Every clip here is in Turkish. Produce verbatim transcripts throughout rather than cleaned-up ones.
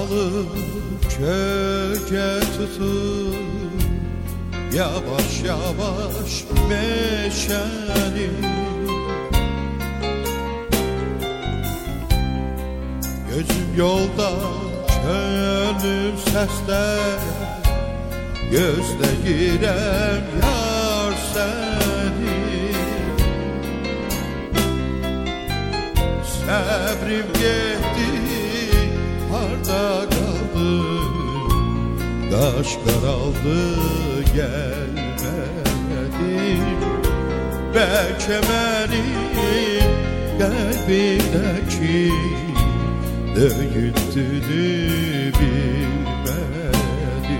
dalı köke tutup yavaş yavaş meşeni, gözüm yolda gönlüm seste, gözləyirəm yar səni. Səbrim getdi, harda qaldı, qaş qaraldı, gəlmədi. Bəlkə mənim qəlbimdəki döyüntünü bilmədi.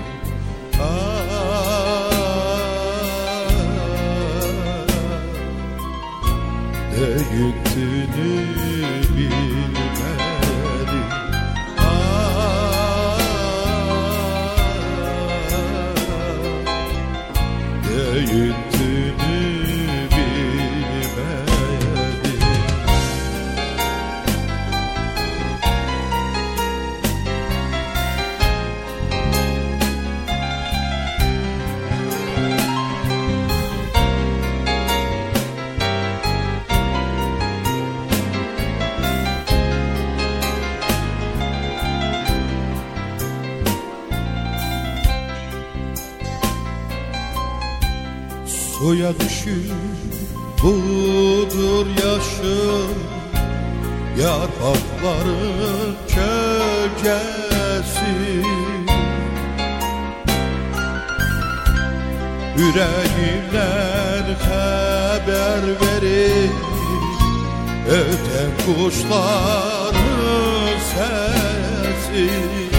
Döyüntünü bilmedi. Döyüntünü bilmedi. Suya düşür budur yaşım, yarpakların kölgesi. Yüreğimden haber verir öten kuşların sesi.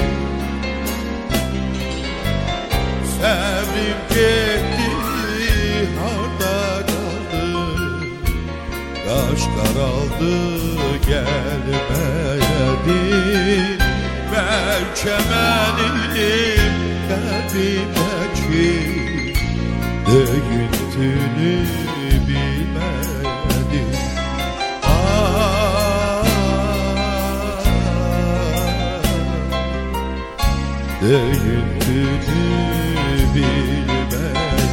Sevdim gitti, harda kaldı, kaş karaldı, gelmedi. Belki benim kalbimdeki döyüntünü bilmedi. Ah, döyüntünü bilmedi.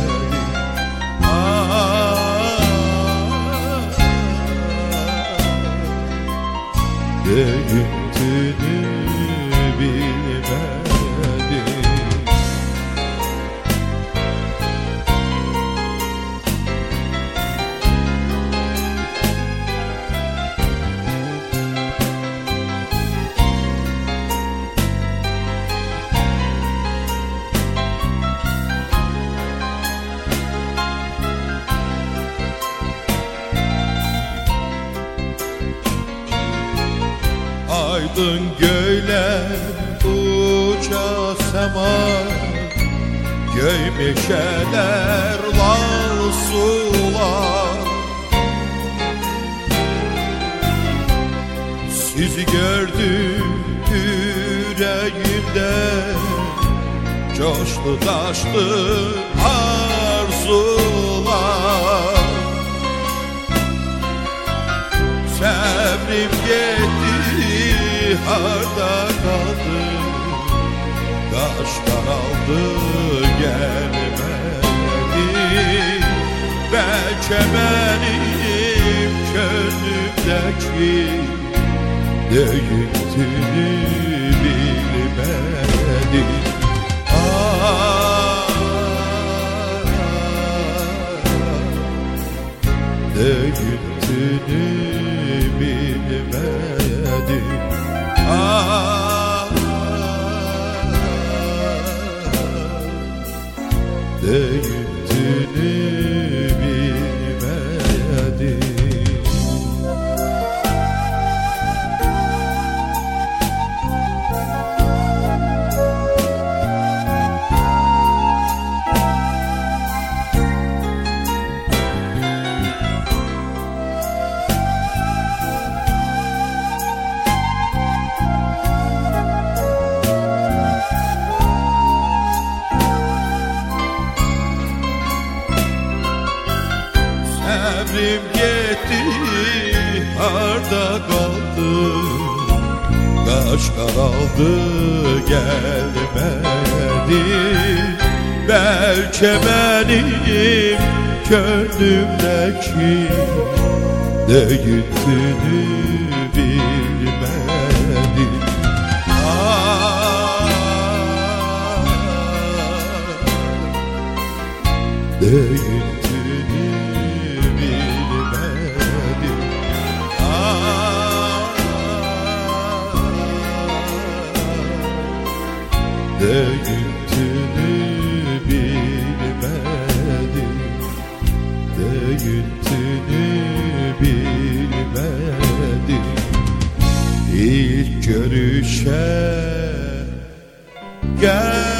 Döyüntünü bilmedi. Aydın göyler uca sema, göy meşeler lal sular. Sizi gördüm yüreğimde, coştu taştı arzular. Sabrim gitti, harda kaldı, kaş karaldı, gelmedi. Belki benim gönlümdeki döyüntünü bilmedi. Ah, döyüntünü bilmedi. Ah, döyüntünü bilmedi. Sabrim gitti, harda kaldı, Kaş karaldı gelmedi. Belki benim gönlümdeki ne gittiğini bilmedi. Ah, ne gittiğini bilmedi. Ah, ne gittiğini bilmedi. Ne gittiğini bilmedi. İlk görüşe gel